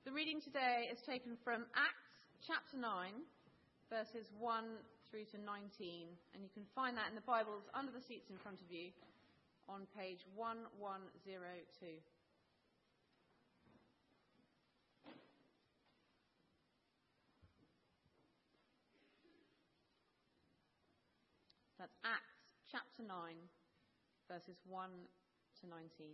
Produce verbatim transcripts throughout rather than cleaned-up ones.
The reading today is taken from Acts chapter nine, verses one through to nineteen, and you can find that in the Bibles under the seats in front of you on page one one zero two. That's Acts chapter nine, verses one to nineteen.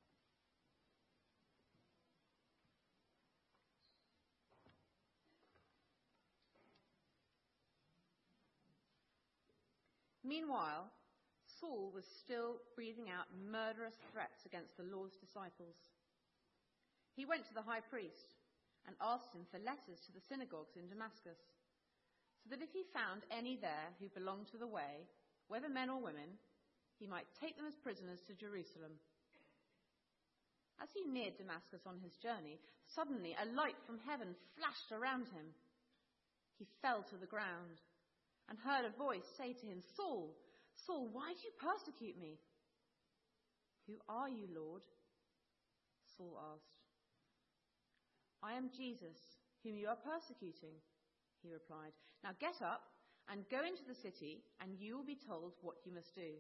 Meanwhile, Saul was still breathing out murderous threats against the Lord's disciples. He went to the high priest and asked him for letters to the synagogues in Damascus, so that if he found any there who belonged to the way, whether men or women, he might take them as prisoners to Jerusalem. As he neared Damascus on his journey, suddenly a light from heaven flashed around him. He fell to the ground and heard a voice say to him, "Saul, Saul, why do you persecute me?" "Who are you, Lord?" Saul asked. "I am Jesus, whom you are persecuting," he replied. "Now get up and go into the city, and you will be told what you must do."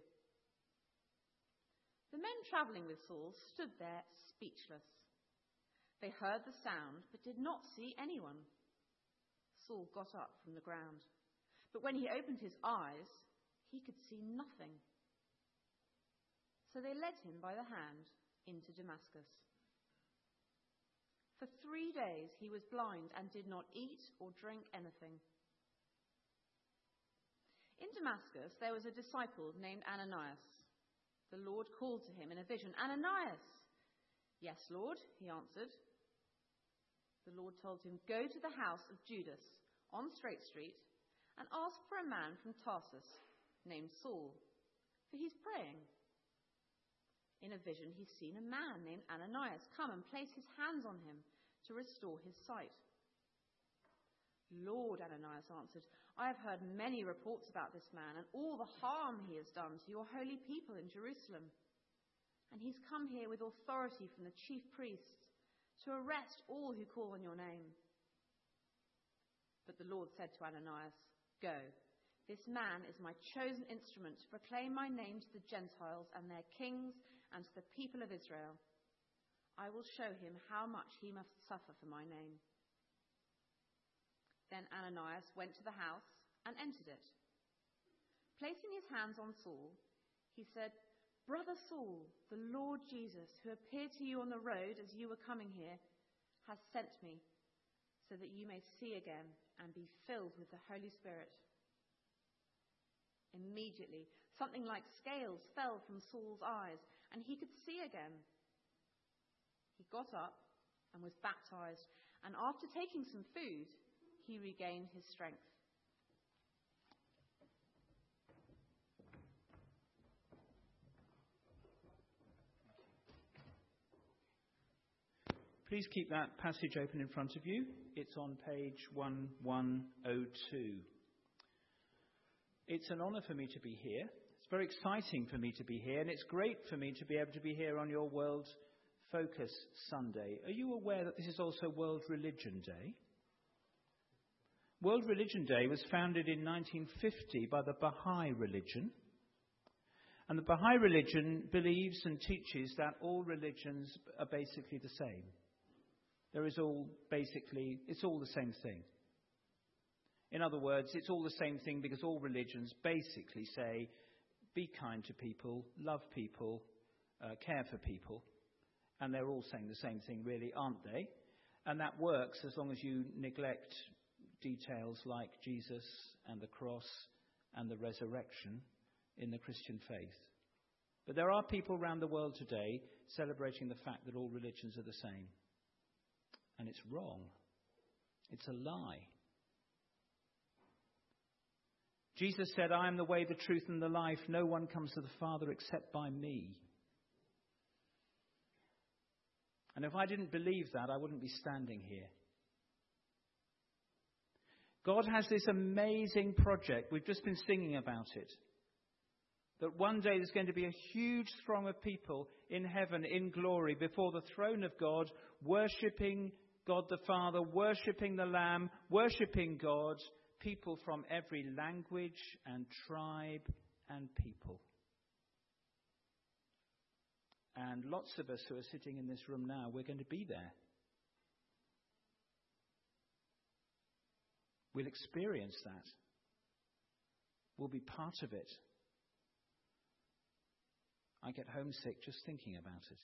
The men travelling with Saul stood there speechless. They heard the sound, but did not see anyone. Saul got up from the ground, but when he opened his eyes, he could see nothing. So they led him by the hand into Damascus. For three days he was blind and did not eat or drink anything. In Damascus there was a disciple named Ananias. The Lord called to him in a vision, "Ananias!" "Yes, Lord," he answered. The Lord told him, "Go to the house of Judas on Straight Street and ask for a man from Tarsus named Saul, for he's praying." In a vision he's seen a man named Ananias come and place his hands on him to restore his sight. "Lord," Ananias answered, "I have heard many reports about this man and all the harm he has done to your holy people in Jerusalem. And he's come here with authority from the chief priests to arrest all who call on your name." But the Lord said to Ananias, "Go. This man is my chosen instrument to proclaim my name to the Gentiles and their kings and to the people of Israel. I will show him how much he must suffer for my name." Then Ananias went to the house and entered it. Placing his hands on Saul, he said, "Brother Saul, the Lord Jesus, who appeared to you on the road as you were coming here, has sent me so that you may see again and be filled with the Holy Spirit." Immediately, something like scales fell from Saul's eyes, and he could see again. He got up and was baptized, and after taking some food, he regained his strength. Please keep that passage open in front of you. It's on page one one zero two. It's an honour for me to be here. It's very exciting for me to be here, and it's great for me to be able to be here on your World Focus Sunday. Are you aware that this is also World Religion Day? World Religion Day was founded in nineteen fifty by the Baha'i religion. And the Baha'i religion believes and teaches that all religions are basically the same. There is all basically, it's all the same thing. In other words, it's all the same thing because all religions basically say, be kind to people, love people, uh, care for people. And they're all saying the same thing, really, aren't they? And that works as long as you neglect details like Jesus and the cross and the resurrection in the Christian faith. But there are people around the world today celebrating the fact that all religions are the same. And it's wrong. It's a lie. Jesus said, "I am the way, the truth, and the life. No one comes to the Father except by me." And if I didn't believe that, I wouldn't be standing here. God has this amazing project. We've just been singing about it. That one day there's going to be a huge throng of people in heaven, in glory, before the throne of God, worshipping God the Father, worshipping the Lamb, worshipping God, people from every language and tribe and people. And lots of us who are sitting in this room now, we're going to be there. We'll experience that. We'll be part of it. I get homesick just thinking about it.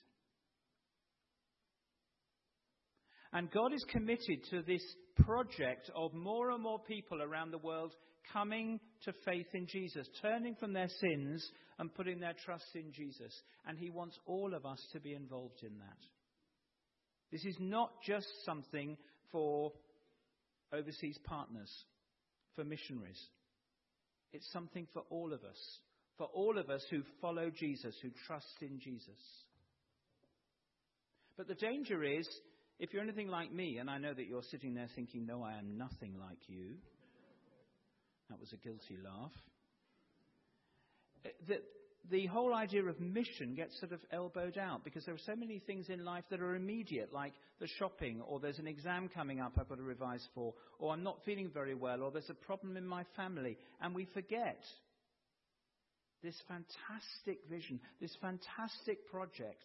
And God is committed to this project of more and more people around the world coming to faith in Jesus, turning from their sins and putting their trust in Jesus. And he wants all of us to be involved in that. This is not just something for overseas partners, for missionaries. It's something for all of us, for all of us who follow Jesus, who trust in Jesus. But the danger is, if you're anything like me, and I know that you're sitting there thinking, no, I am nothing like you. That was a guilty laugh. The, the whole idea of mission gets sort of elbowed out because there are so many things in life that are immediate, like the shopping, or there's an exam coming up I've got to revise for, or I'm not feeling very well, or there's a problem in my family. And we forget this fantastic vision, this fantastic project.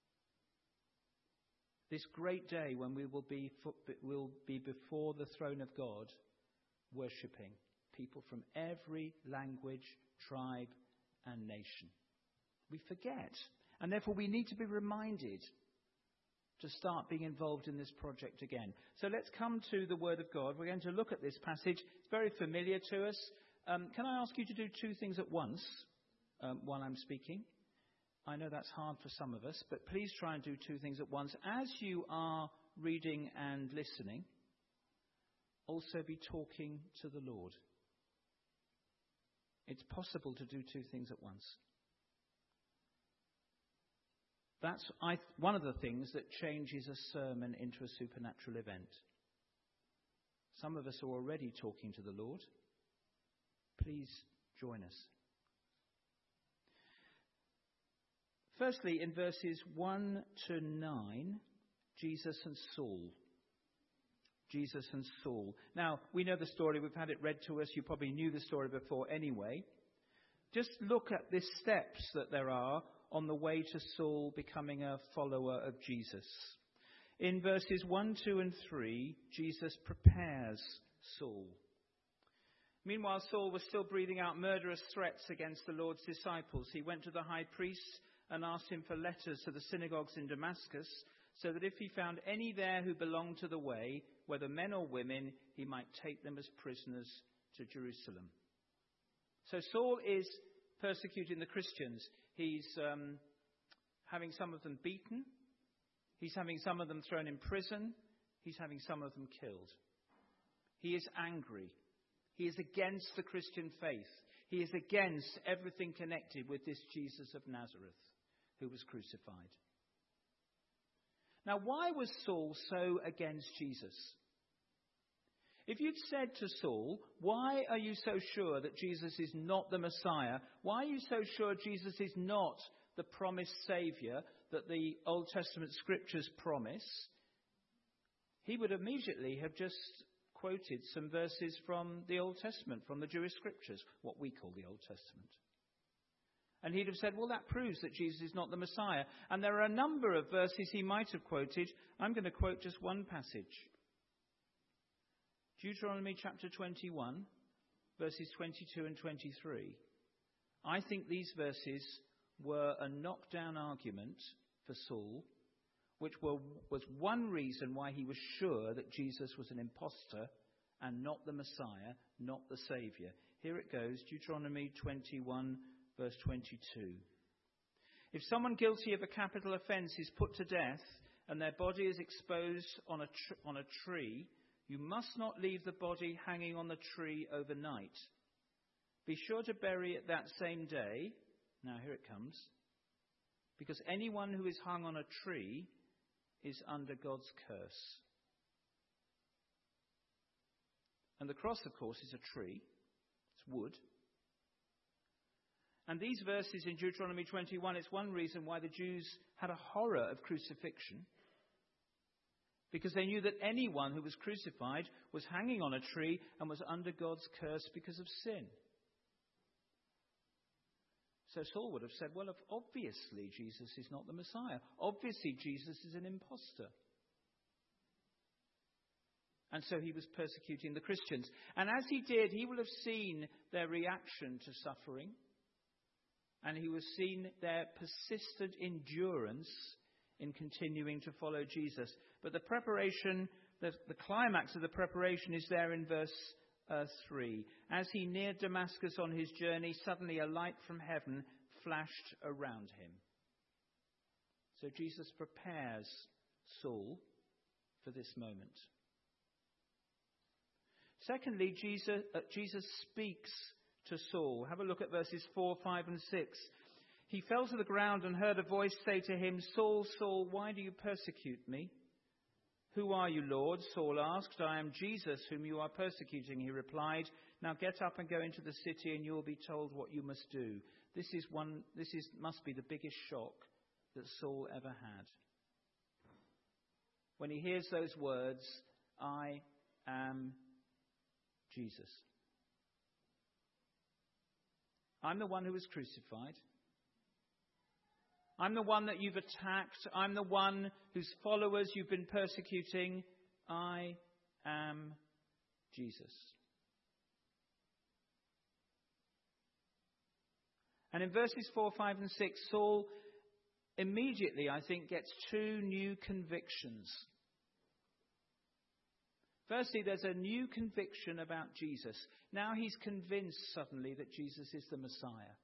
This great day when we will be, will be before the throne of God, worshipping people from every language, tribe, and nation. We forget. And therefore we need to be reminded to start being involved in this project again. So let's come to the Word of God. We're going to look at this passage. It's very familiar to us. Um, can I ask you to do two things at once um, while I'm speaking? I know that's hard for some of us, but please try and do two things at once. As you are reading and listening, also be talking to the Lord. It's possible to do two things at once. That's I, one of the things that changes a sermon into a supernatural event. Some of us are already talking to the Lord. Please join us. Firstly, in verses one to nine, Jesus and Saul. Jesus and Saul. Now, we know the story. We've had it read to us. You probably knew the story before anyway. Just look at the steps that there are on the way to Saul becoming a follower of Jesus. In verses one, two, and three, Jesus prepares Saul. Meanwhile, Saul was still breathing out murderous threats against the Lord's disciples. He went to the high priest and asked him for letters to the synagogues in Damascus, so that if he found any there who belonged to the way, whether men or women, he might take them as prisoners to Jerusalem. So Saul is persecuting the Christians. He's um, having some of them beaten. He's having some of them thrown in prison. He's having some of them killed. He is angry. He is against the Christian faith. He is against everything connected with this Jesus of Nazareth who was crucified. Now, why was Saul so against Jesus? If you'd said to Saul, why are you so sure that Jesus is not the Messiah? Why are you so sure Jesus is not the promised Saviour that the Old Testament scriptures promise? He would immediately have just quoted some verses from the Old Testament, from the Jewish scriptures, what we call the Old Testament. And he'd have said, well, that proves that Jesus is not the Messiah. And there are a number of verses he might have quoted. I'm going to quote just one passage. Deuteronomy chapter twenty-one, verses twenty-two and twenty-three. I think these verses were a knockdown argument for Saul, which were, was one reason why he was sure that Jesus was an impostor and not the Messiah, not the Saviour. Here it goes, Deuteronomy twenty-one, verse twenty-two. If someone guilty of a capital offence is put to death and their body is exposed on a, tr- on a tree, you must not leave the body hanging on the tree overnight. Be sure to bury it that same day. Now here it comes. Because anyone who is hung on a tree is under God's curse. And the cross, of course, is a tree. It's wood. And these verses in Deuteronomy twenty-one, it's one reason why the Jews had a horror of crucifixion. because they knew that anyone who was crucified was hanging on a tree and was under God's curse because of sin. So Saul would have said, well, obviously Jesus is not the Messiah. Obviously Jesus is an impostor. And so he was persecuting the Christians. And as he did, he will have seen their reaction to suffering. And he will have seen their persistent endurance in continuing to follow Jesus. But the preparation, the, the climax of the preparation is there in verse uh, three. As he neared Damascus on his journey, suddenly a light from heaven flashed around him. So Jesus prepares Saul for this moment. Secondly, Jesus, uh, Jesus speaks to Saul. Have a look at verses four, five and six. He fell to the ground and heard a voice say to him, Saul, Saul, why do you persecute me? Who are you, Lord? Saul asked. I am Jesus, whom you are persecuting, he replied. Now get up and go into the city, and you will be told what you must do. This is one. This is must be the biggest shock that Saul ever had. When he hears those words, I am Jesus. I'm the one who was crucified. I'm the one that you've attacked. I'm the one whose followers you've been persecuting. I am Jesus. And in verses four, five and six, Saul immediately, I think, gets two new convictions. Firstly, there's a new conviction about Jesus. Now he's convinced suddenly that Jesus is the Messiah.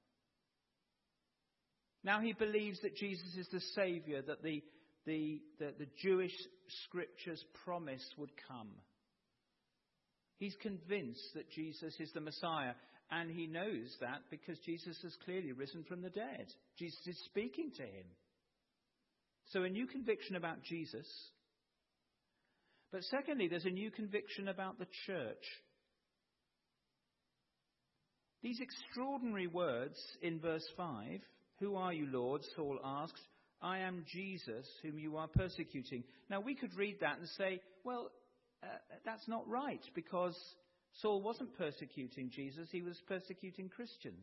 Now he believes that Jesus is the Saviour, that the, the, the, the Jewish scriptures promise would come. He's convinced that Jesus is the Messiah, and he knows that because Jesus has clearly risen from the dead. Jesus is speaking to him. So a new conviction about Jesus. But secondly, there's a new conviction about the church. These extraordinary words in verse five, who are you, Lord? Saul asked. I am Jesus, whom you are persecuting. Now, we could read that and say, well, uh, that's not right, because Saul wasn't persecuting Jesus, he was persecuting Christians.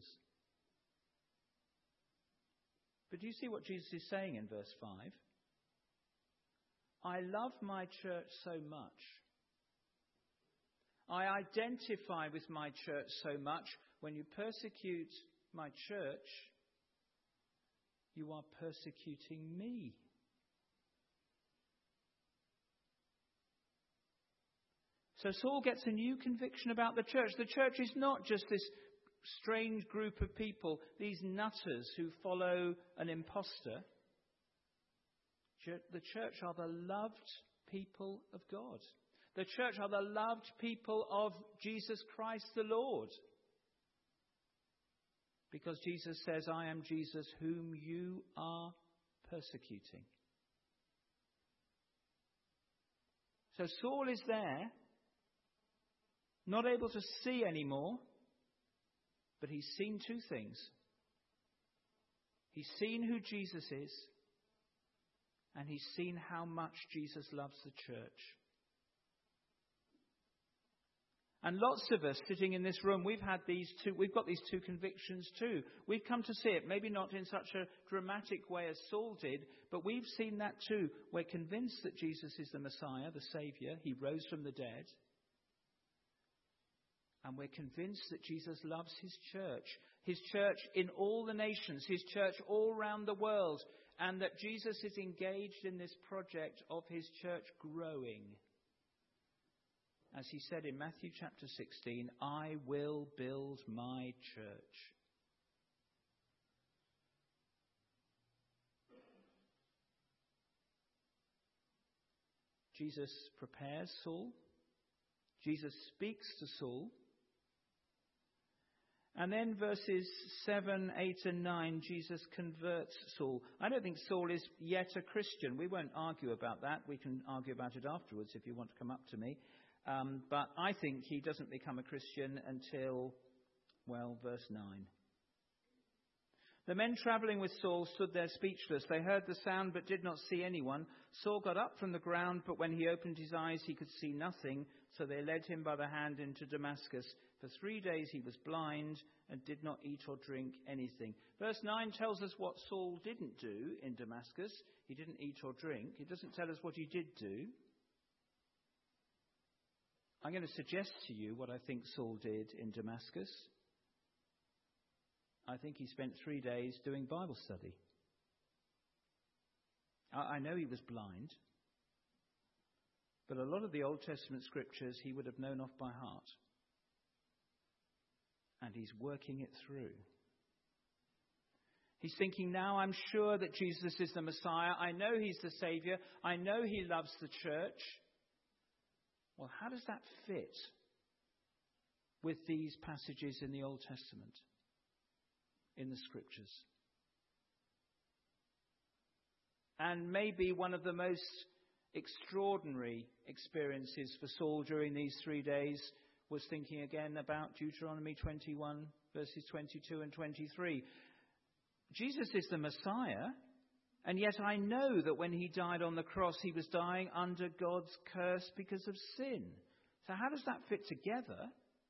But do you see what Jesus is saying in verse five? I love my church so much. I identify with my church so much. When you persecute my church, you are persecuting me. So Saul gets a new conviction about the church. The church is not just this strange group of people, these nutters who follow an impostor. The church are the loved people of God. The church are the loved people of Jesus Christ the Lord. Because Jesus says, I am Jesus whom you are persecuting. So Saul is there, not able to see anymore, but he's seen two things. He's seen who Jesus is, and he's seen how much Jesus loves the church. And lots of us sitting in this room, we've had these two, we've got these two convictions too. We've come to see it, maybe not in such a dramatic way as Saul did, but we've seen that too. We're convinced that Jesus is the Messiah, the Saviour. He rose from the dead. And we're convinced that Jesus loves his church, his church in all the nations, his church all around the world, and that Jesus is engaged in this project of his church growing. As he said in Matthew chapter sixteen, I will build my church. Jesus prepares Saul. Jesus speaks to Saul. And then verses seven, eight and nine, Jesus converts Saul. I don't think Saul is yet a Christian. We won't argue about that. We can argue about it afterwards if you want to come up to me. Um, but I think he doesn't become a Christian until, well, verse nine. The men travelling with Saul stood there speechless. They heard the sound but did not see anyone. Saul got up from the ground, but when he opened his eyes he could see nothing. So they led him by the hand into Damascus. For three days he was blind and did not eat or drink anything. Verse nine tells us what Saul didn't do in Damascus. He didn't eat or drink. It doesn't tell us what he did do. I'm going to suggest to you what I think Saul did in Damascus. I think he spent three days doing Bible study. I know he was blind, but a lot of the Old Testament scriptures he would have known off by heart. And he's working it through. He's thinking, now I'm sure that Jesus is the Messiah. I know he's the Savior. I know he loves the church. Well, how does that fit with these passages in the Old Testament, in the scriptures? And maybe one of the most extraordinary experiences for Saul during these three days was thinking again about Deuteronomy twenty-one, verses twenty-two and twenty-three. Jesus is the Messiah, and yet I know that when he died on the cross, he was dying under God's curse because of sin. So how does that fit together?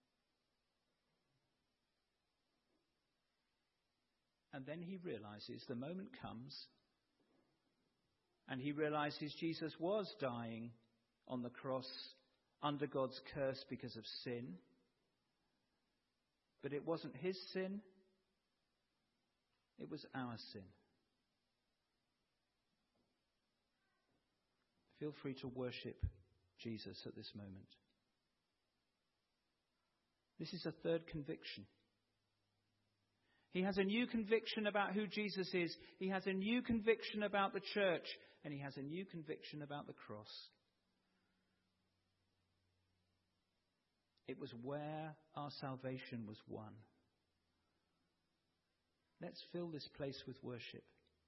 And then he realizes the moment comes, and he realizes Jesus was dying on the cross under God's curse because of sin. But it wasn't his sin. It was our sin. Feel free to worship Jesus at this moment. This is a third conviction. He has a new conviction about who Jesus is. He has a new conviction about the church. And he has a new conviction about the cross. It was where our salvation was won. Let's fill this place with worship.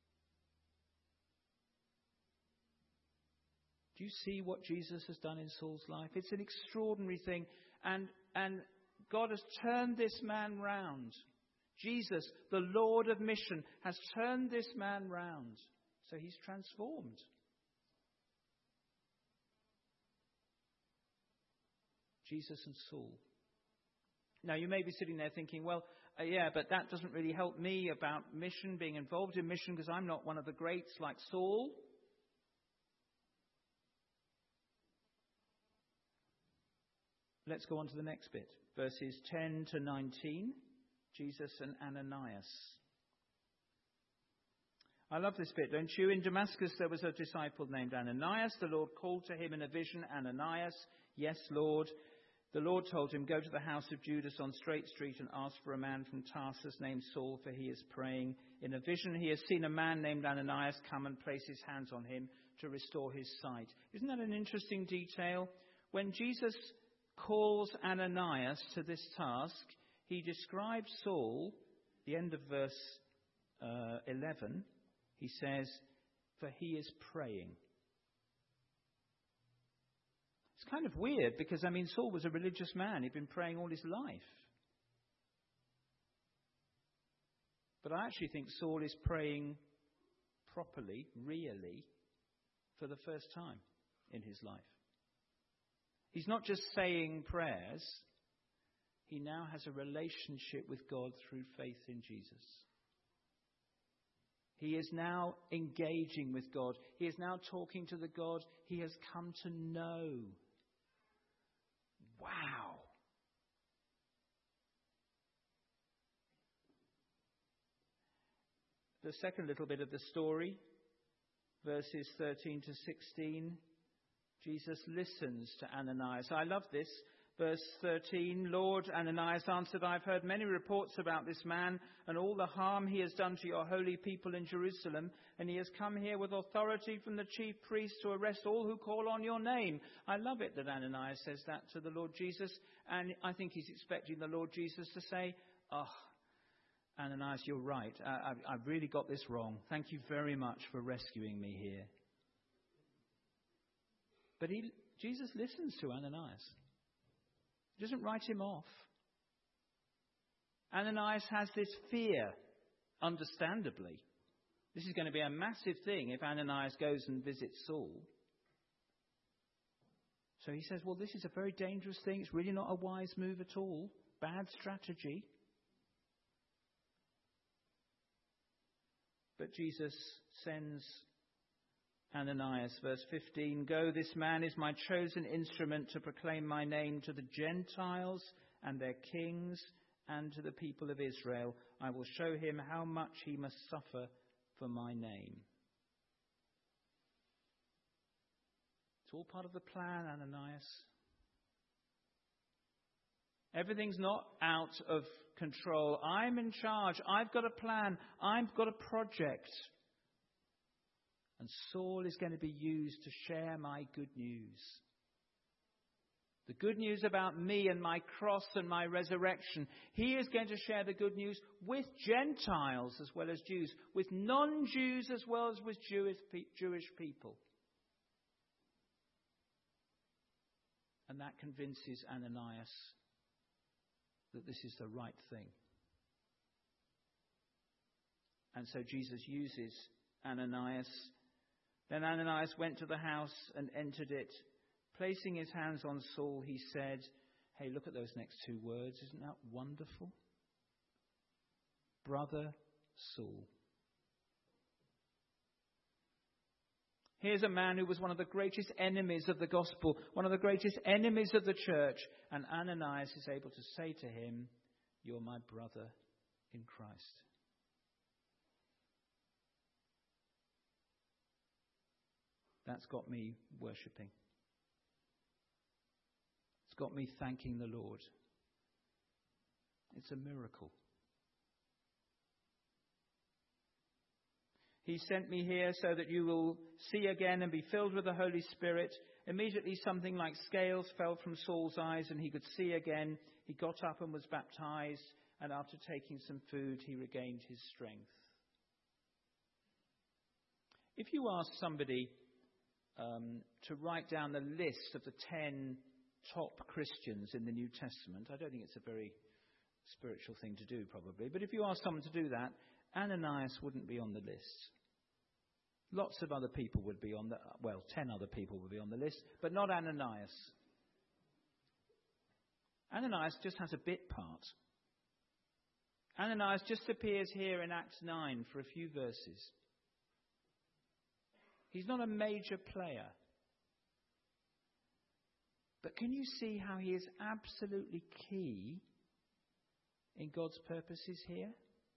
Do you see what Jesus has done in Saul's life? It's an extraordinary thing. And, and God has turned this man round. Jesus, the Lord of mission, has turned this man round. So he's transformed. Jesus and Saul. Now you may be sitting there thinking, well, uh, yeah, but that doesn't really help me about mission, being involved in mission, because I'm not one of the greats like Saul. Let's go on to the next bit. Verses ten to nineteen. Jesus and Ananias. I love this bit, don't you? In Damascus there was a disciple named Ananias. The Lord called to him in a vision, Ananias. Yes, Lord. The Lord told him, go to the house of Judas on Straight Street and ask for a man from Tarsus named Saul, for he is praying. In a vision he has seen a man named Ananias come and place his hands on him to restore his sight. Isn't that an interesting detail? When Jesus calls Ananias to this task, he describes Saul, the end of verse uh, eleven, he says, for he is praying. It's kind of weird because, I mean, Saul was a religious man. He'd been praying all his life. But I actually think Saul is praying properly, really, for the first time in his life. He's not just saying prayers. He now has a relationship with God through faith in Jesus. He is now engaging with God. He is now talking to the God he has come to know. Wow. The second little bit of the story, verses thirteen to sixteen, Jesus listens to Ananias. I love this. Verse thirteen, Lord, Ananias answered, I've heard many reports about this man and all the harm he has done to your holy people in Jerusalem, and he has come here with authority from the chief priests to arrest all who call on your name. I love it that Ananias says that to the Lord Jesus, and I think he's expecting the Lord Jesus to say, oh, Ananias, you're right. I, I've, I've really got this wrong. Thank you very much for rescuing me here. But he, Jesus listens to Ananias. He doesn't write him off. Ananias has this fear understandably. This is going to be a massive thing if Ananias goes and visits Saul. So he says, well, this is a very dangerous thing. It's really not a wise move at all. Bad strategy. But Jesus sends Ananias, verse fifteen, go, this man is my chosen instrument to proclaim my name to the Gentiles and their kings and to the people of Israel. I will show him how much he must suffer for my name. It's all part of the plan, Ananias. Everything's not out of control. I'm in charge. I've got a plan. I've got a project. And Saul is going to be used to share my good news. The good news about me and my cross and my resurrection. He is going to share the good news with Gentiles as well as Jews, with non-Jews as well as with Jewish, Jewish people. And that convinces Ananias that this is the right thing. And so Jesus uses Ananias. Then Ananias went to the house and entered it. Placing his hands on Saul, he said, hey, look at those next two words. Isn't that wonderful? Brother Saul. Here's a man who was one of the greatest enemies of the gospel, one of the greatest enemies of the church. And Ananias is able to say to him, you're my brother in Christ. That's got me worshipping. It's got me thanking the Lord. It's a miracle. He sent me here so that you will see again and be filled with the Holy Spirit. Immediately something like scales fell from Saul's eyes and he could see again. He got up and was baptized, and after taking some food he regained his strength. If you ask somebody um, to write down the list of the ten top Christians in the New Testament, I don't think it's a very spiritual thing to do probably, but if you ask someone to do that, Ananias wouldn't be on the list. Lots of other people would be on the, well, ten other people would be on the list, but not Ananias. Ananias just has a bit part. Ananias just appears here in Acts nine for a few verses. He's not a major player. But can you see how he is absolutely key in God's purposes here?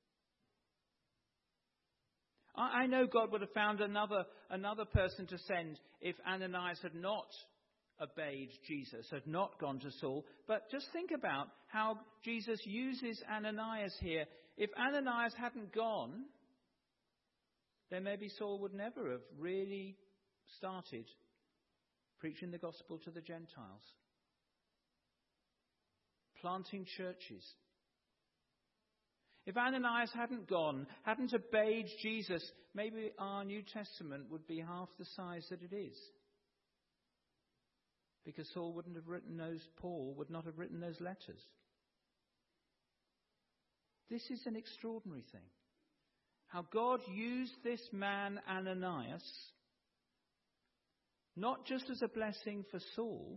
I know God would have found another, another person to send if Ananias had not obeyed Jesus, had not gone to Saul. But just think about how Jesus uses Ananias here. If Ananias hadn't gone, then maybe Saul would never have really started preaching the gospel to the Gentiles, planting churches. If Ananias hadn't gone, hadn't obeyed Jesus, maybe our New Testament would be half the size that it is. Because Saul wouldn't have written those, Paul would not have written those letters. This is an extraordinary thing. How God used this man Ananias, not just as a blessing for Saul,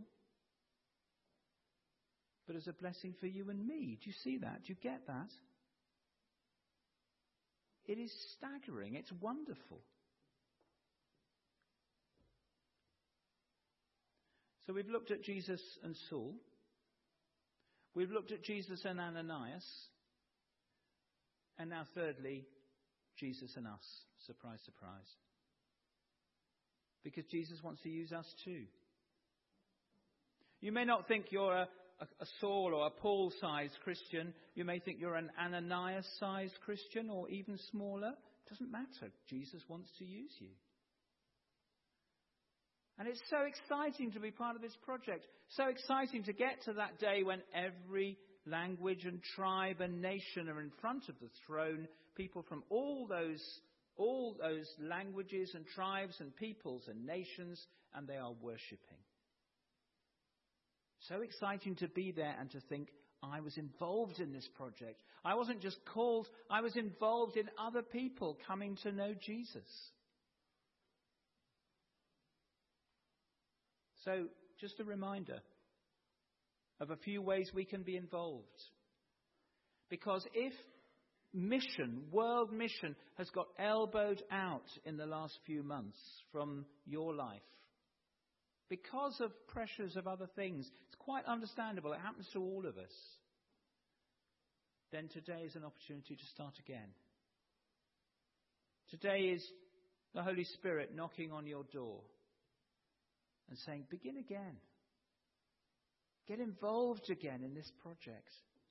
but as a blessing for you and me. Do you see that? Do you get that? It is staggering. It's wonderful. So we've looked at Jesus and Saul. We've looked at Jesus and Ananias. And now thirdly, Jesus and us. Surprise, surprise. Because Jesus wants to use us too. You may not think you're a, a, a Saul or a Paul-sized Christian. You may think you're an Ananias-sized Christian or even smaller. It doesn't matter. Jesus wants to use you. And it's so exciting to be part of this project. So exciting to get to that day when every language and tribe and nation are in front of the throne. People from all those, all those languages and tribes and peoples and nations, and they are worshipping. So exciting to be there and to think, I was involved in this project. I wasn't just called, I was involved in other people coming to know Jesus. So, just a reminder of a few ways we can be involved. Because if mission, world mission, has got elbowed out in the last few months from your life, because of pressures of other things, it's quite understandable. It happens to all of us. Then today is an opportunity to start again. Today is the Holy Spirit knocking on your door and saying, begin again. Get involved again in this project.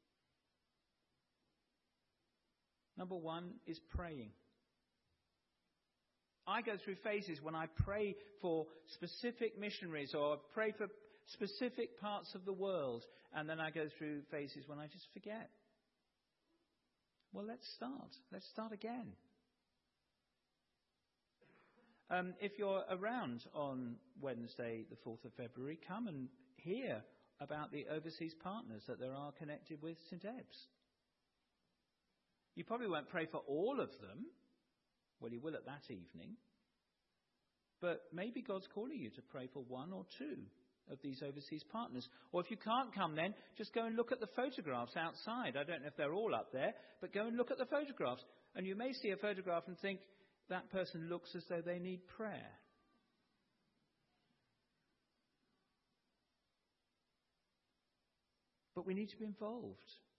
Number one is praying. I go through phases when I pray for specific missionaries or pray for specific parts of the world, and then I go through phases when I just forget. Well, let's start. Let's start again. Um, if you're around on Wednesday, the fourth of February, come and hear about the overseas partners that there are connected with Saint Ebbe's. You probably won't pray for all of them. Well, you will at that evening. But maybe God's calling you to pray for one or two of these overseas partners. Or if you can't come then, just go and look at the photographs outside. I don't know if they're all up there, but go and look at the photographs. And you may see a photograph and think, that person looks as though they need prayer. But we need to be involved.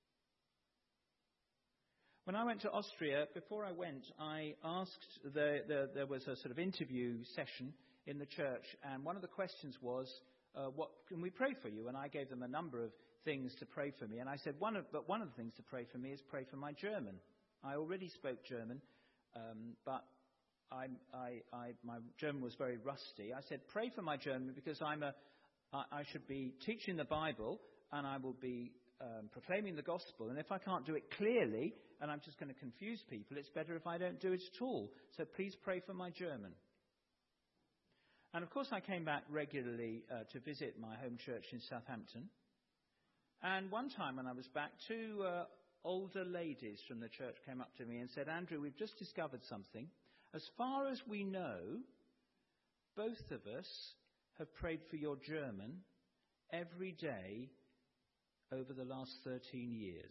When I went to Austria, before I went, I asked, the, the, there was a sort of interview session in the church, and one of the questions was, uh, what can we pray for you? And I gave them a number of things to pray for me. And I said, one of, but one of the things to pray for me is pray for my German. I already spoke German, um, but I, I, I, my German was very rusty. I said, pray for my German because I'm a, I, I should be teaching the Bible, and I will be Um, proclaiming the gospel, and if I can't do it clearly and I'm just going to confuse people, it's better if I don't do it at all. So please pray for my German. And of course I came back regularly uh, to visit my home church in Southampton. And one time when I was back, two uh, older ladies from the church came up to me and said, Andrew, we've just discovered something. As far as we know, both of us have prayed for your German every day over the last thirteen years.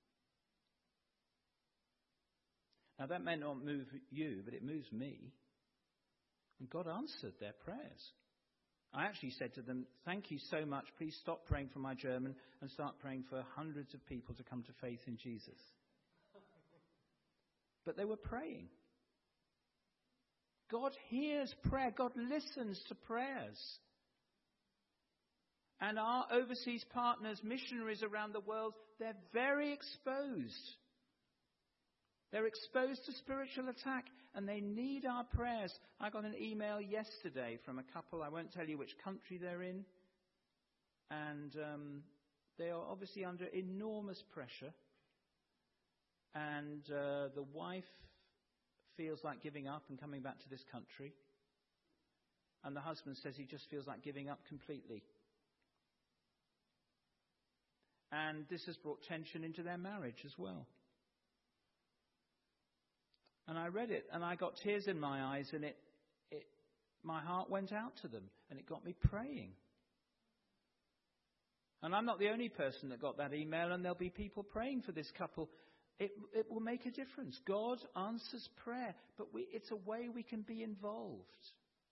Now that may not move you, but it moves me. And God answered their prayers. I actually said to them, thank you so much. Please stop praying for my German and start praying for hundreds of people to come to faith in Jesus. But they were praying. God hears prayer. God listens to prayers. And our overseas partners, missionaries around the world, they're very exposed. They're exposed to spiritual attack, and they need our prayers. I got an email yesterday from a couple, I won't tell you which country they're in, and um, they are obviously under enormous pressure. And uh, the wife feels like giving up and coming back to this country. And the husband says he just feels like giving up completely. And this has brought tension into their marriage as well. And I read it, and I got tears in my eyes, and it, it, my heart went out to them, and it got me praying. And I'm not the only person that got that email, and there'll be people praying for this couple. It, it will make a difference. God answers prayer, but we, it's a way we can be involved.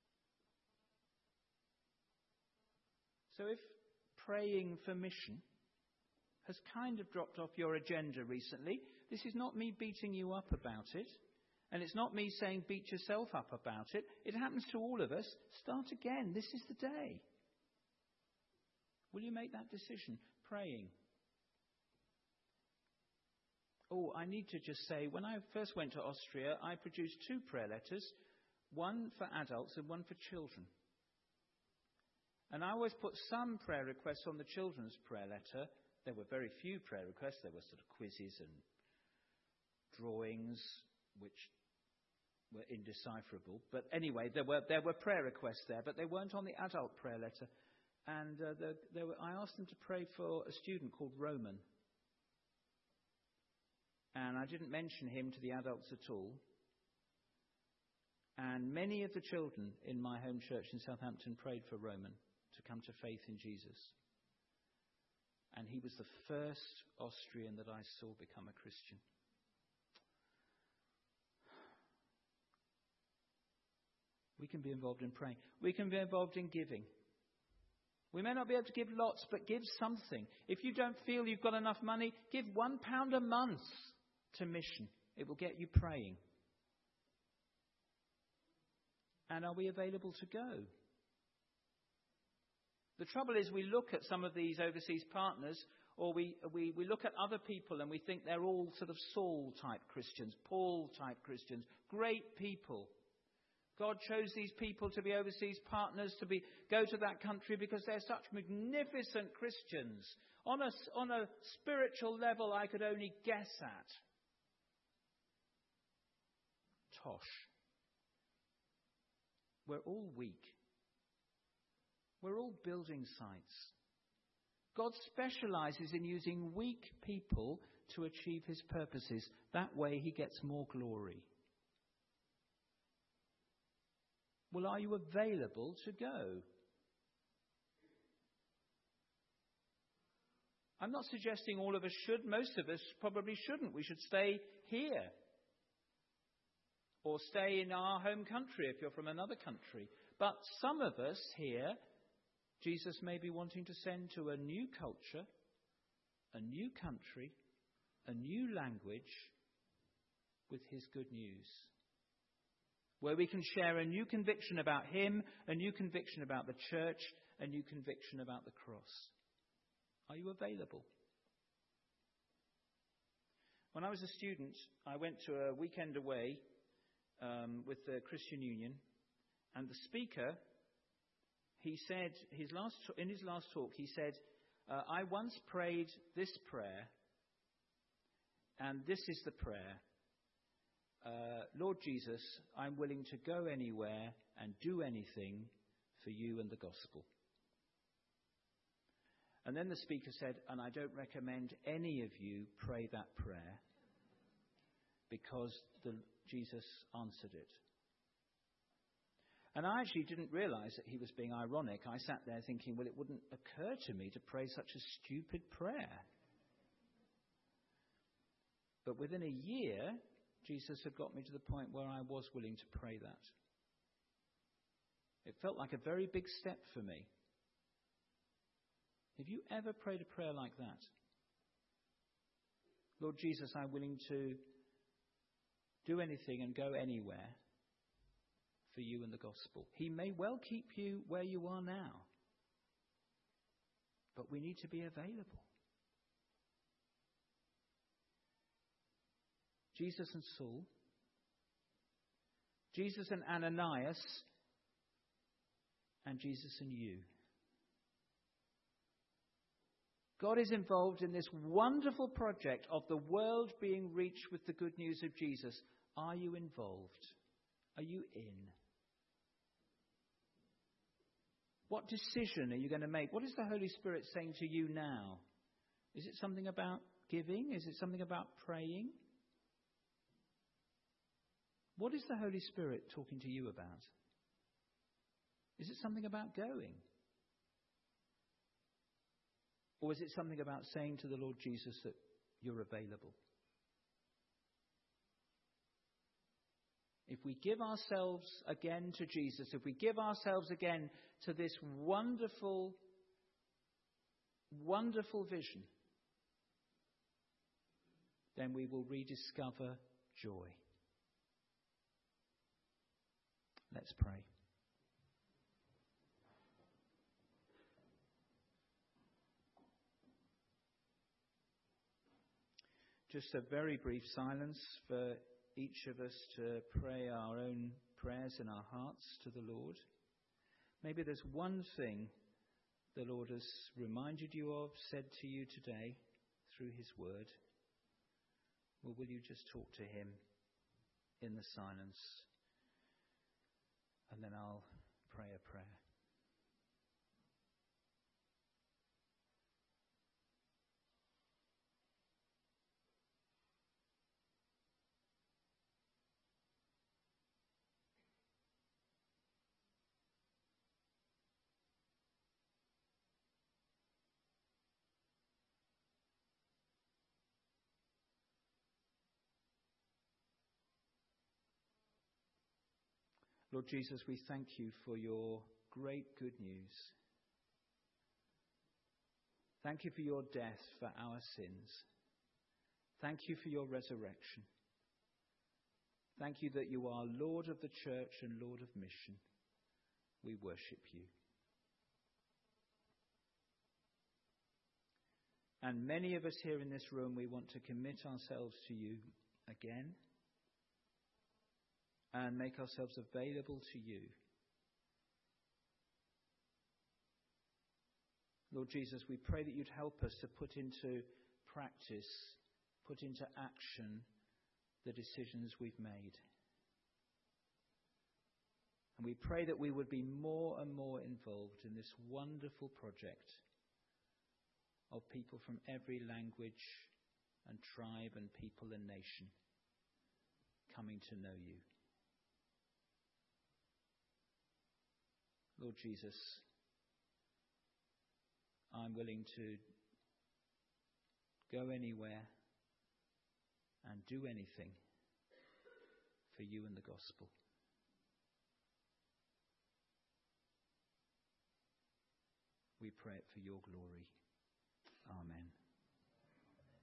So if praying for mission has kind of dropped off your agenda recently, this is not me beating you up about it. And it's not me saying beat yourself up about it. It happens to all of us. Start again. This is the day. Will you make that decision? Praying. Oh, I need to just say, when I first went to Austria, I produced two prayer letters, one for adults and one for children. And I always put some prayer requests on the children's prayer letter. There were very few prayer requests. There were sort of quizzes and drawings, which were indecipherable. But anyway, there were there were prayer requests there, but they weren't on the adult prayer letter. And uh, the, there were, I asked them to pray for a student called Roman, And I didn't mention him to the adults at all. And many of the children in my home church in Southampton prayed for Roman to come to faith in Jesus. And he was the first Austrian that I saw become a Christian. We can be involved in praying. We can be involved in giving. We may not be able to give lots, but give something. If you don't feel you've got enough money, give one pound a month to mission. It will get you praying. And are we available to go? The trouble is we look at some of these overseas partners, or we, we, we look at other people and we think they're all sort of Saul-type Christians, Paul-type Christians, great people. God chose these people to be overseas partners, to be go to that country because they're such magnificent Christians. On a, on a spiritual level I could only guess at. Tosh. We're all weak. We're all building sites. God specializes in using weak people to achieve his purposes. That way he gets more glory. Well, are you available to go? I'm not suggesting all of us should. Most of us probably shouldn't. We should stay here. Or stay in our home country if you're from another country. But some of us here, Jesus may be wanting to send to a new culture, a new country, a new language with his good news. Where we can share a new conviction about him, a new conviction about the church, a new conviction about the cross. Are you available? When I was a student, I went to a weekend away um, with the Christian Union, and the speaker, he said, his last in his last talk, he said, uh, I once prayed this prayer, and this is the prayer. Uh, Lord Jesus, I'm willing to go anywhere and do anything for you and the gospel. And then the speaker said, and I don't recommend any of you pray that prayer because the, Jesus answered it. And I actually didn't realize that he was being ironic. I sat there thinking, well, it wouldn't occur to me to pray such a stupid prayer. But within a year, Jesus had got me to the point where I was willing to pray that. It felt like a very big step for me. Have you ever prayed a prayer like that? Lord Jesus, I'm willing to do anything and go anywhere for you and the gospel. He may well keep you where you are now, but we need to be available. Jesus and Saul, Jesus and Ananias, and Jesus and you. God is involved in this wonderful project of the world being reached with the good news of Jesus. Are you involved? Are you in? What decision are you going to make? What is the Holy Spirit saying to you now? Is it something about giving? Is it something about praying? What is the Holy Spirit talking to you about? Is it something about going? Or is it something about saying to the Lord Jesus that you're available? If we give ourselves again to Jesus, if we give ourselves again to this wonderful, wonderful vision, then we will rediscover joy. Let's pray. Just a very brief silence for each of us to pray our own prayers in our hearts to the Lord. Maybe there's one thing the Lord has reminded you of, said to you today through his word. Well, will you just talk to him in the silence? And then I'll pray a prayer. Lord Jesus, we thank you for your great good news. Thank you for your death for our sins. Thank you for your resurrection. Thank you that you are Lord of the church and Lord of mission. We worship you. And many of us here in this room, we want to commit ourselves to you again and make ourselves available to you. Lord Jesus, we pray that you'd help us to put into practice, put into action the decisions we've made. And we pray that we would be more and more involved in this wonderful project of people from every language and tribe and people and nation coming to know you. Lord Jesus, I'm willing to go anywhere and do anything for you and the gospel. We pray it for your glory. Amen.